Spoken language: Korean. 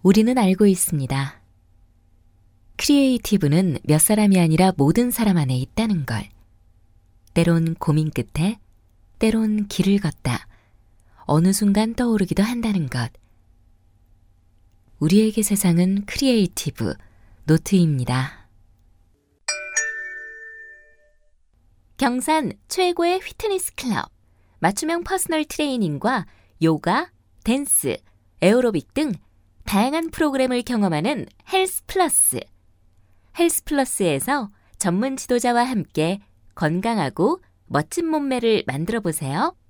우리는 알고 있습니다. 크리에이티브는 몇 사람이 아니라 모든 사람 안에 있다는 걸. 때론 고민 끝에, 때론 길을 걷다. 어느 순간 떠오르기도 한다는 것. 우리에게 세상은 크리에이티브, 노트입니다. 경산 최고의 피트니스 클럽. 맞춤형 퍼스널 트레이닝과 요가, 댄스, 에어로빅 등 다양한 프로그램을 경험하는 헬스플러스. 헬스플러스에서 전문 지도자와 함께 건강하고 멋진 몸매를 만들어 보세요.